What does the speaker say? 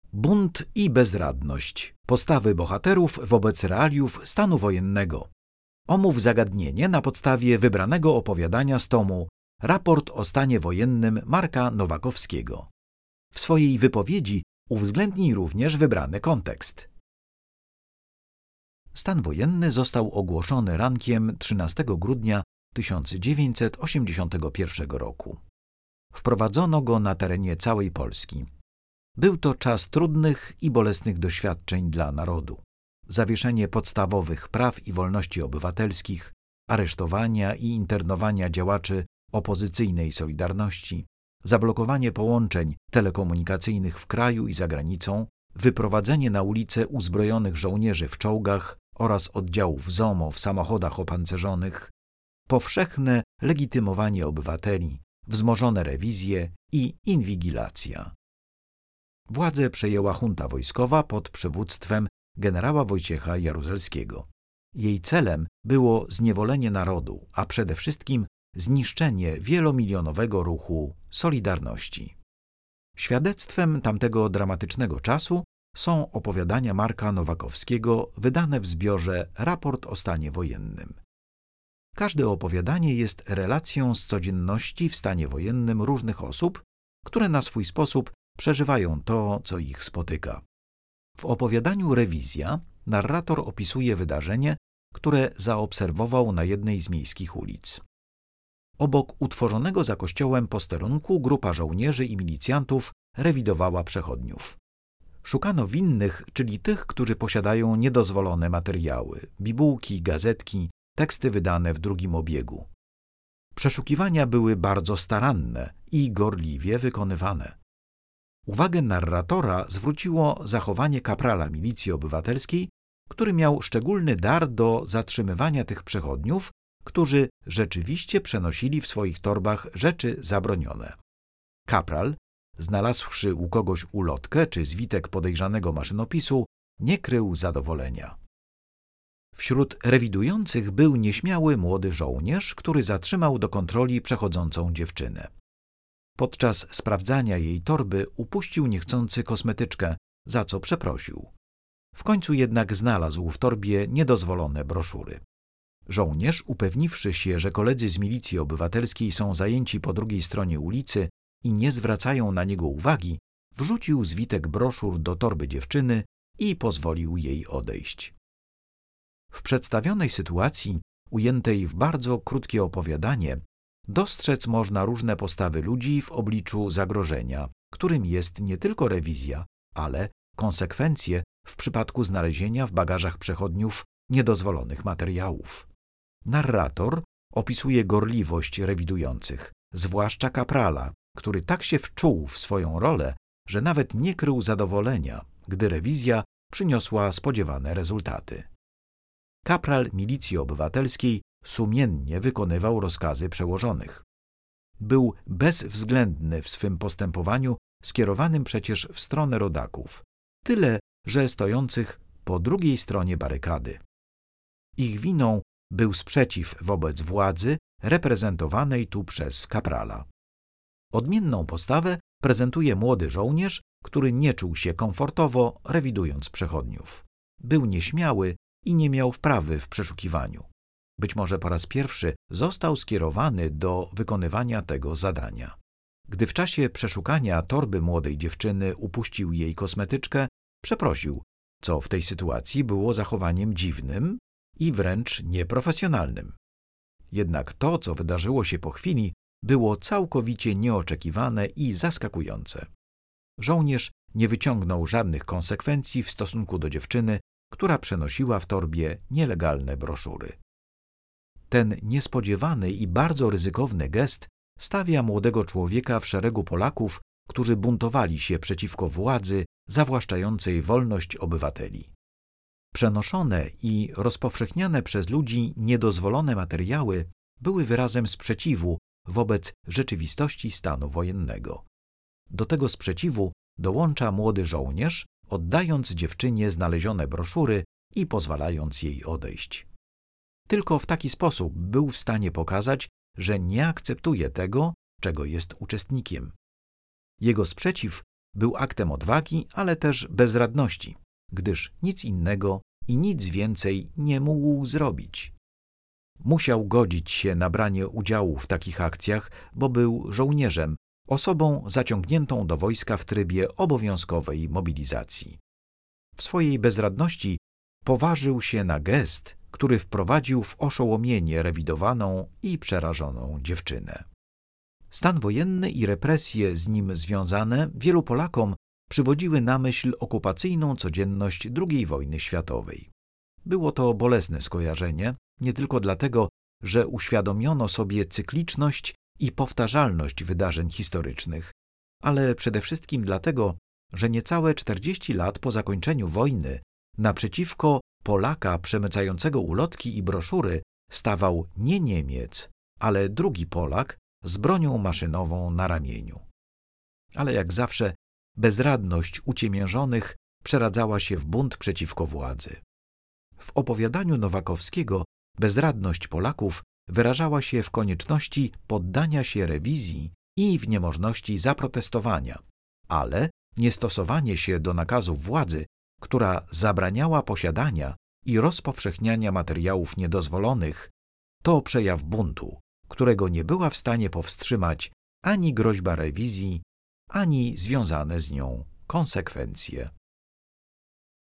Bunt i bezradność. Postawy bohaterów wobec realiów stanu wojennego. Omów zagadnienie na podstawie wybranego opowiadania z tomu Raport o stanie wojennym Marka Nowakowskiego. W swojej wypowiedzi uwzględnij również wybrany kontekst. Stan wojenny został ogłoszony rankiem 13 grudnia 1981 roku. Wprowadzono go na terenie całej Polski. Był to czas trudnych i bolesnych doświadczeń dla narodu. Zawieszenie podstawowych praw i wolności obywatelskich, aresztowania i internowania działaczy opozycyjnej Solidarności, zablokowanie połączeń telekomunikacyjnych w kraju i za granicą, wyprowadzenie na ulice uzbrojonych żołnierzy w czołgach oraz oddziałów ZOMO w samochodach opancerzonych, powszechne legitymowanie obywateli, wzmożone rewizje i inwigilacja. Władzę przejęła junta wojskowa pod przywództwem generała Wojciecha Jaruzelskiego. Jej celem było zniewolenie narodu, a przede wszystkim zniszczenie wielomilionowego ruchu Solidarności. Świadectwem tamtego dramatycznego czasu są opowiadania Marka Nowakowskiego wydane w zbiorze Raport o stanie wojennym. Każde opowiadanie jest relacją z codzienności w stanie wojennym różnych osób, które na swój sposób przeżywają to, co ich spotyka. W opowiadaniu Rewizja narrator opisuje wydarzenie, które zaobserwował na jednej z miejskich ulic. Obok utworzonego za kościołem posterunku grupa żołnierzy i milicjantów rewidowała przechodniów. Szukano winnych, czyli tych, którzy posiadają niedozwolone materiały, bibułki, gazetki, teksty wydane w drugim obiegu. Przeszukiwania były bardzo staranne i gorliwie wykonywane. Uwagę narratora zwróciło zachowanie kaprala milicji obywatelskiej, który miał szczególny dar do zatrzymywania tych przechodniów, którzy rzeczywiście przenosili w swoich torbach rzeczy zabronione. Kapral, znalazłszy u kogoś ulotkę czy zwitek podejrzanego maszynopisu, nie krył zadowolenia. Wśród rewidujących był nieśmiały młody żołnierz, który zatrzymał do kontroli przechodzącą dziewczynę. Podczas sprawdzania jej torby upuścił niechcący kosmetyczkę, za co przeprosił. W końcu jednak znalazł w torbie niedozwolone broszury. Żołnierz, upewniwszy się, że koledzy z milicji obywatelskiej są zajęci po drugiej stronie ulicy i nie zwracają na niego uwagi, wrzucił zwitek broszur do torby dziewczyny i pozwolił jej odejść. W przedstawionej sytuacji, ujętej w bardzo krótkie opowiadanie, dostrzec można różne postawy ludzi w obliczu zagrożenia, którym jest nie tylko rewizja, ale konsekwencje w przypadku znalezienia w bagażach przechodniów niedozwolonych materiałów. Narrator opisuje gorliwość rewidujących, zwłaszcza kaprala, który tak się wczuł w swoją rolę, że nawet nie krył zadowolenia, gdy rewizja przyniosła spodziewane rezultaty. Kapral milicji obywatelskiej sumiennie wykonywał rozkazy przełożonych. Był bezwzględny w swym postępowaniu, skierowanym przecież w stronę rodaków, tyle że stojących po drugiej stronie barykady. Ich winą był sprzeciw wobec władzy reprezentowanej tu przez kaprala. Odmienną postawę prezentuje młody żołnierz, który nie czuł się komfortowo, rewidując przechodniów. Był nieśmiały i nie miał wprawy w przeszukiwaniu. Być może po raz pierwszy został skierowany do wykonywania tego zadania. Gdy w czasie przeszukania torby młodej dziewczyny upuścił jej kosmetyczkę, przeprosił, co w tej sytuacji było zachowaniem dziwnym i wręcz nieprofesjonalnym. Jednak to, co wydarzyło się po chwili, było całkowicie nieoczekiwane i zaskakujące. Żołnierz nie wyciągnął żadnych konsekwencji w stosunku do dziewczyny, która przenosiła w torbie nielegalne broszury. Ten niespodziewany i bardzo ryzykowny gest stawia młodego człowieka w szeregu Polaków, którzy buntowali się przeciwko władzy zawłaszczającej wolność obywateli. Przenoszone i rozpowszechniane przez ludzi niedozwolone materiały były wyrazem sprzeciwu wobec rzeczywistości stanu wojennego. Do tego sprzeciwu dołącza młody żołnierz, oddając dziewczynie znalezione broszury i pozwalając jej odejść. Tylko w taki sposób był w stanie pokazać, że nie akceptuje tego, czego jest uczestnikiem. Jego sprzeciw był aktem odwagi, ale też bezradności, gdyż nic innego i nic więcej nie mógł zrobić. Musiał godzić się na branie udziału w takich akcjach, bo był żołnierzem, osobą zaciągniętą do wojska w trybie obowiązkowej mobilizacji. W swojej bezradności poważył się na gest, który wprowadził w oszołomienie rewidowaną i przerażoną dziewczynę. Stan wojenny i represje z nim związane wielu Polakom przywodziły na myśl okupacyjną codzienność II wojny światowej. Było to bolesne skojarzenie, nie tylko dlatego, że uświadomiono sobie cykliczność i powtarzalność wydarzeń historycznych, ale przede wszystkim dlatego, że niecałe 40 lat po zakończeniu wojny naprzeciwko Polaka przemycającego ulotki i broszury stawał nie Niemiec, ale drugi Polak z bronią maszynową na ramieniu. Ale jak zawsze bezradność uciemiężonych przeradzała się w bunt przeciwko władzy. W opowiadaniu Nowakowskiego bezradność Polaków wyrażała się w konieczności poddania się rewizji i w niemożności zaprotestowania, ale niestosowanie się do nakazów władzy, która zabraniała posiadania i rozpowszechniania materiałów niedozwolonych, to przejaw buntu, którego nie była w stanie powstrzymać ani groźba rewizji, ani związane z nią konsekwencje.